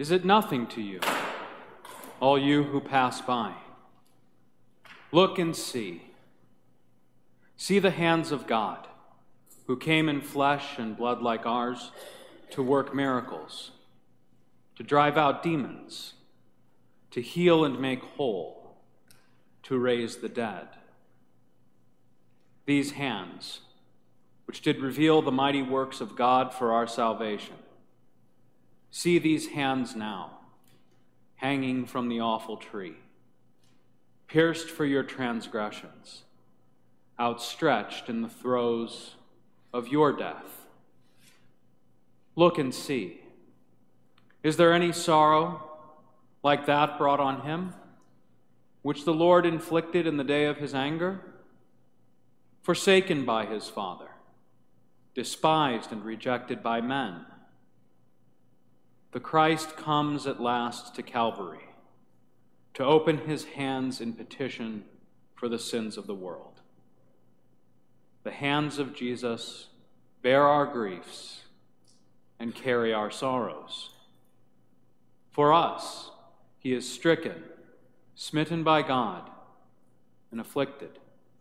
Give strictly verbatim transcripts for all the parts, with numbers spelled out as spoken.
Is it nothing to you, all you who pass by? Look and see. See the hands of God, who came in flesh and blood like ours to work miracles, to drive out demons, to heal and make whole, to raise the dead. These hands, which did reveal the mighty works of God for our salvation, see these hands now, hanging from the awful tree, pierced for your transgressions, outstretched in the throes of your death. Look and see. Is there any sorrow like that brought on him, which the Lord inflicted in the day of his anger? Forsaken by his Father, despised and rejected by men, the Christ comes at last to Calvary to open his hands in petition for the sins of the world. The hands of Jesus bear our griefs and carry our sorrows. For us, he is stricken, smitten by God, and afflicted.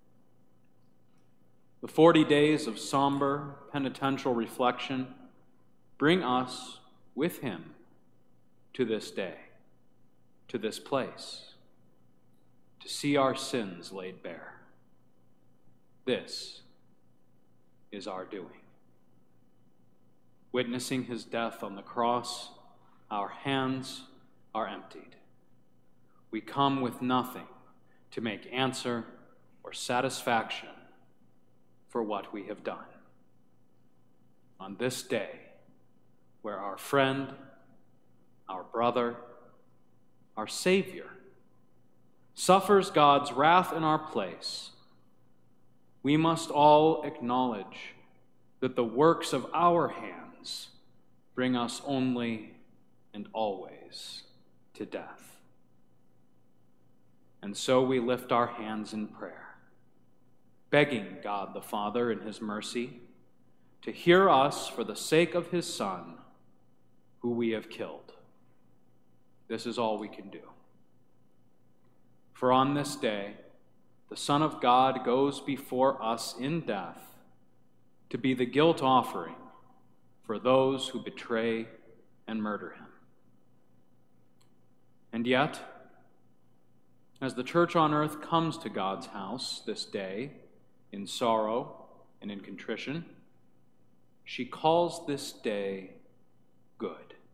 The forty days of somber, penitential reflection bring us with him to this day, to this place, to see our sins laid bare. This is our doing. Witnessing his death on the cross, our hands are emptied. We come with nothing to make answer or satisfaction for what we have done. On this day, where our friend, our brother, our Savior, suffers God's wrath in our place, we must all acknowledge that the works of our hands bring us only and always to death. And so we lift our hands in prayer, begging God the Father in his mercy to hear us for the sake of his Son, who we have killed. This is all we can do. For on this day, the Son of God goes before us in death to be the guilt offering for those who betray and murder him. And yet, as the church on earth comes to God's house this day in sorrow and in contrition, she calls this day good.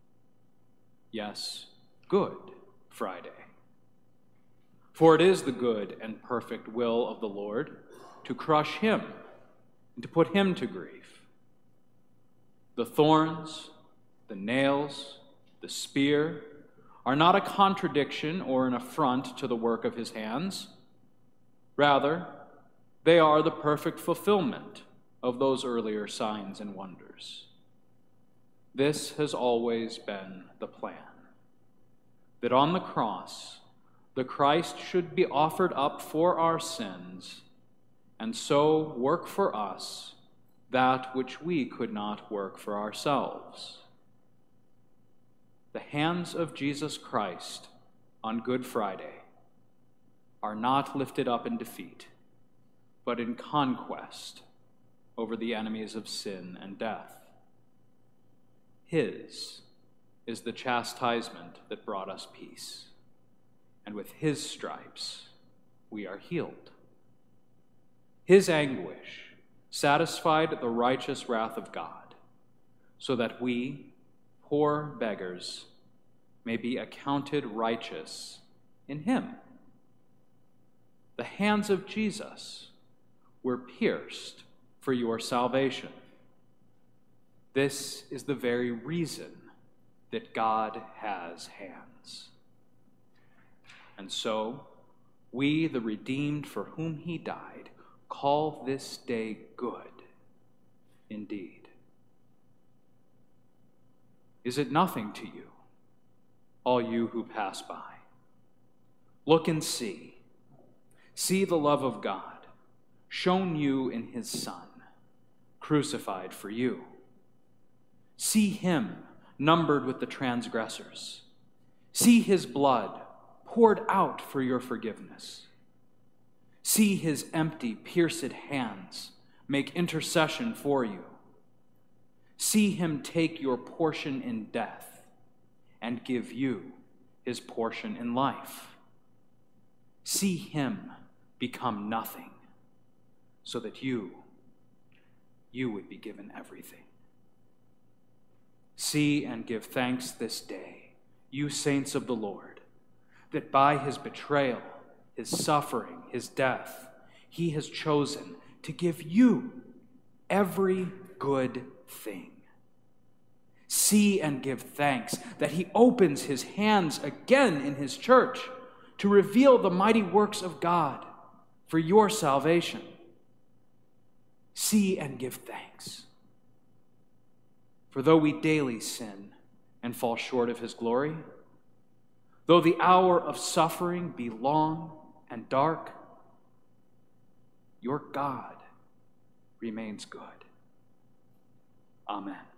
Yes, Good Friday. For it is the good and perfect will of the Lord to crush him and to put him to grief. The thorns, the nails, the spear are not a contradiction or an affront to the work of his hands. Rather, they are the perfect fulfillment of those earlier signs and wonders. This has always been the plan, that on the cross, the Christ should be offered up for our sins, and so work for us that which we could not work for ourselves. The hands of Jesus Christ on Good Friday are not lifted up in defeat, but in conquest over the enemies of sin and death. His is the chastisement that brought us peace, and with his stripes we are healed. His anguish satisfied the righteous wrath of God, so that we, poor beggars, may be accounted righteous in him. The hands of Jesus were pierced for your salvation. This is the very reason that God has hands. And so, we, the redeemed for whom he died, call this day good indeed. Is it nothing to you, all you who pass by? Look and see. See the love of God, shown you in his Son, crucified for you. See him numbered with the transgressors. See his blood poured out for your forgiveness. See his empty, pierced hands make intercession for you. See him take your portion in death and give you his portion in life. See him become nothing so that you, you would be given everything. See and give thanks this day, you saints of the Lord, that by his betrayal, his suffering, his death, he has chosen to give you every good thing. See and give thanks that he opens his hands again in his church to reveal the mighty works of God for your salvation. See and give thanks. For though we daily sin and fall short of his glory, though the hour of suffering be long and dark, your God remains good. Amen.